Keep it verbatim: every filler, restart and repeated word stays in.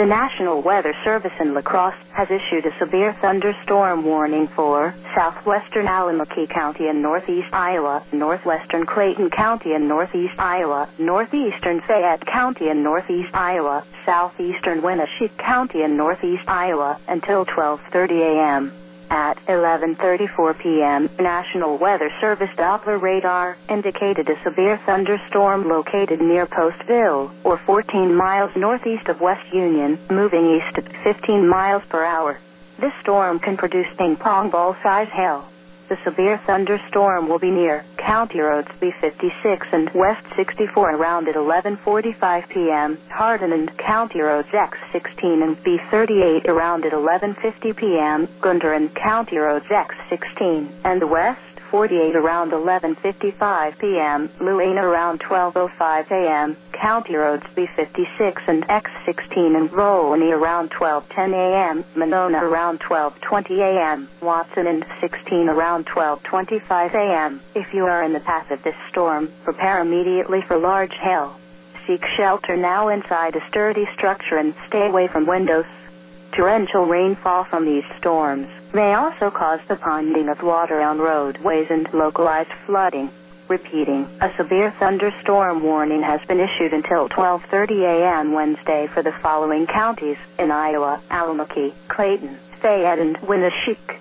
The National Weather Service in La Crosse has issued a severe thunderstorm warning for southwestern Alamance County and northeast Iowa, northwestern Clayton County and northeast Iowa, northeastern Fayette County and northeast Iowa, southeastern Winneshiek County and northeast Iowa until twelve thirty a.m. At eleven thirty-four p.m., National Weather Service Doppler radar indicated a severe thunderstorm located near Postville, or fourteen miles northeast of West Union, moving east at fifteen miles per hour. This storm can produce ping-pong ball-size hail. The severe thunderstorm will be near County Roads B fifty-six and West sixty-four around at eleven forty-five p.m., Hardin and County Roads X sixteen and B thirty-eight around at eleven fifty p.m., Gunter and County Roads X sixteen, and the West forty-eight around eleven fifty-five p.m., Luana around twelve oh five a.m., County Roads B fifty-six and X sixteen and Rowanee around twelve ten a.m., Monona around twelve twenty a.m., Watson and sixteen around twelve twenty-five a.m. If you are in the path of this storm, prepare immediately for large hail. Seek shelter now inside a sturdy structure and stay away from windows. Torrential rainfall from these storms may also cause the ponding of water on roadways and localized flooding. Repeating, a severe thunderstorm warning has been issued until twelve thirty a.m. Wednesday for the following counties in Iowa: Alamance, Clayton, Fayette, and Winneshiek.